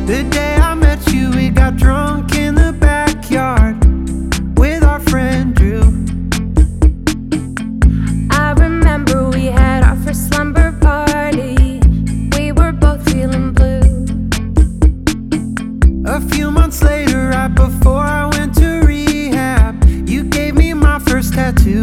The day I met you, we got drunk in the backyard with our friend Drew. I remember we had our first slumber party. We were both feeling blue. A few months later, right before I went to rehab, you gave me my first tattoo.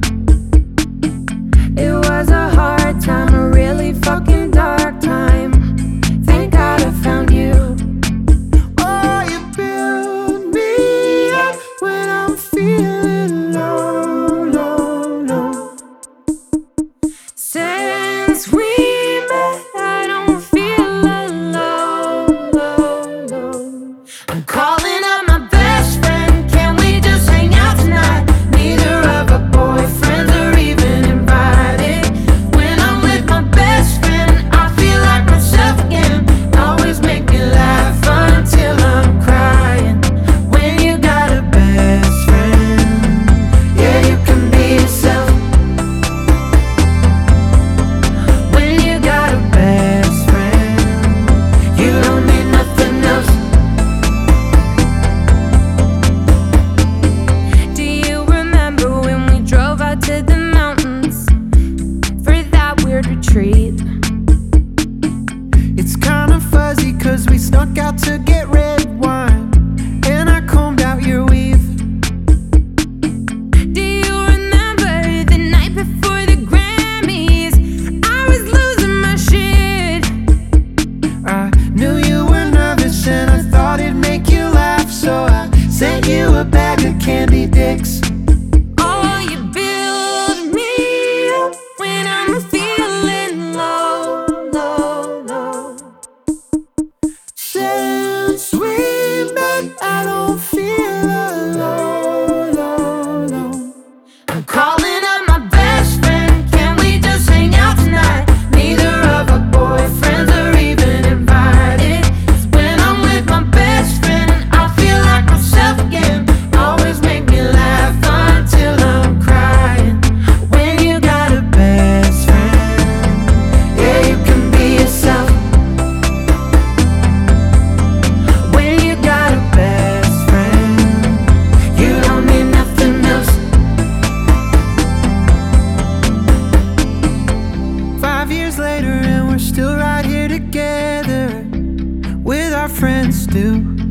It was a hard time, a really fucking dark time. Thank God I found you. Oh, you build me up when I'm feeling low, low, low. Since we met, I don't feel alone, low, low. I'm calling up my best friend. Can we just hang out tonight? Neither of our boyfriends are even invited. When I'm with my best friend, I feel like myself again. Always make me laugh until I'm crying. When you got a best friend, yeah, you can be yourself. When you got a best friend, you don't need nothing else. Do you remember when we drove out to the mountains for that weird retreat? It's kinda fuzzy cause we snuck out to get red wine, and I combed out your weave. Do you remember the night before the Grammys? I was losing my shit. I knew you were nervous and I thought it'd make you laugh, so I sent you a bag of candy dicks. Oh, you build me up when I'm feeling low, low, low. Since we met, I don't feel alone, low, low. I'm calling up my best friend. Can we just hang out tonight? Neither of our boyfriends are even invited. 'Cause when I'm with my best friend, I feel like myself again. Always make me laugh until I'm crying. When you got a best friend, yeah, you can be yourself. When you got a best friend, you don't need nothing else. 5 years later and we're still right here together with our friends Stu.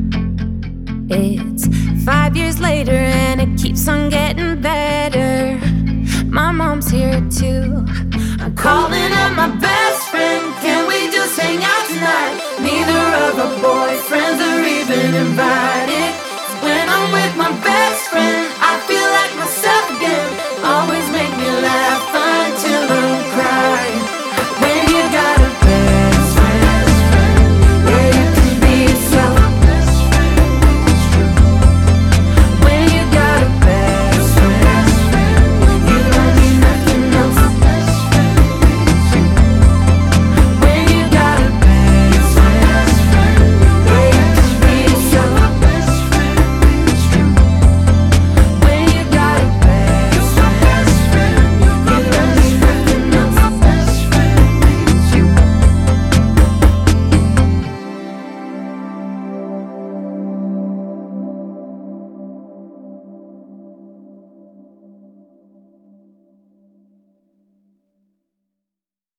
It's 5 years later and it keeps on getting better. My mom's here too. I'm calling up my best friend. Can we just hang